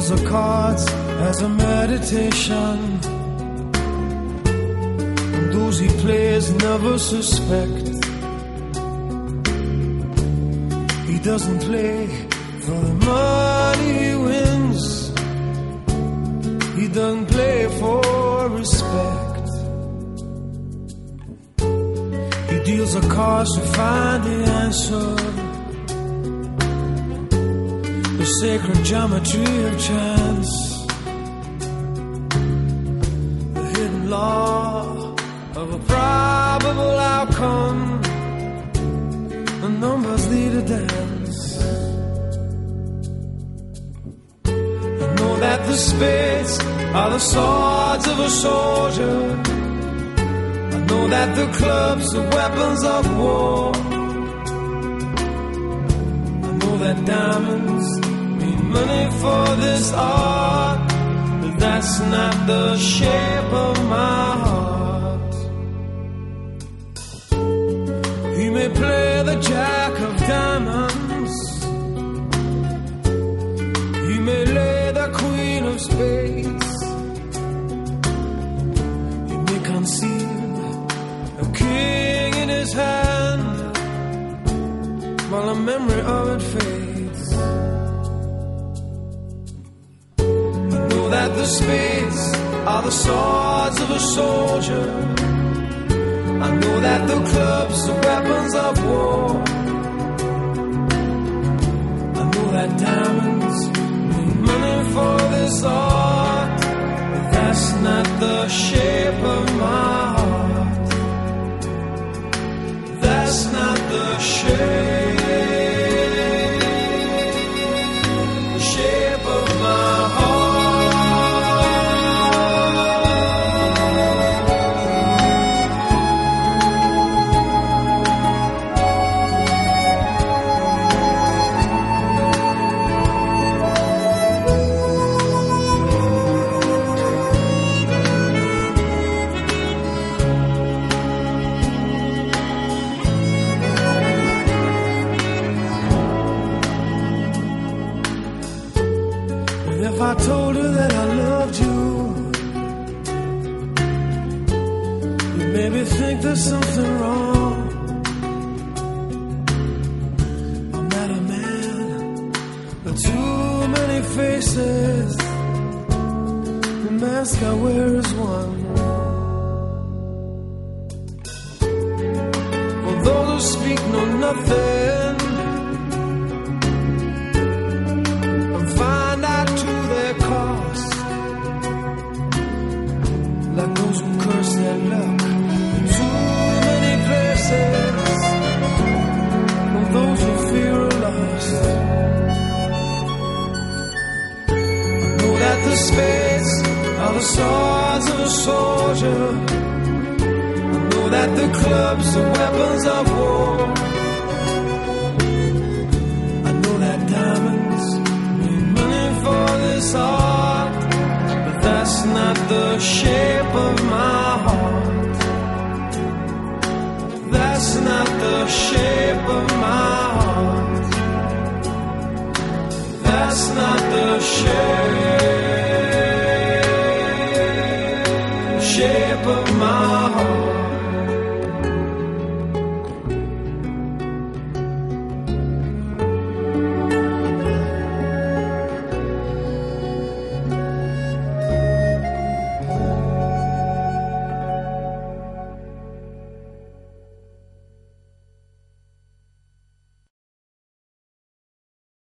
deals the cards as a meditation, and those he plays never suspect. He doesn't play for the money he wins, he doesn't play for respect. He deals the cards to find the answer, the sacred geometry of chance, the hidden law of a probable outcome. The numbers lead a dance. I know that the spades are the swords of a soldier. I know that the clubs are weapons of war. I know that diamonds mean money for this art, but that's not the shape of my heart. He may play the jack of diamonds, he may lay the queen of spades, he may conceal a king in his hand while the memory of it fades. I know that the spades are the swords of a soldier. I know that the clubs are weapons of war. I know that diamonds need money for this art, but that's not the shape of my heart. That's not the shape of my heart. If I told her that I loved you, you'd maybe think there's something wrong. I'm not a man with too many faces, the mask I wear is one. For those who speak know nothing, like those who curse their luck in too many places, or those who fear a loss. I know that the spades are the swords of a soldier. I know that the clubs are weapons of war. I know that diamonds need money for this art, but that's not the shape of my heart. That's not the shape of my heart. That's not the shape of my heart.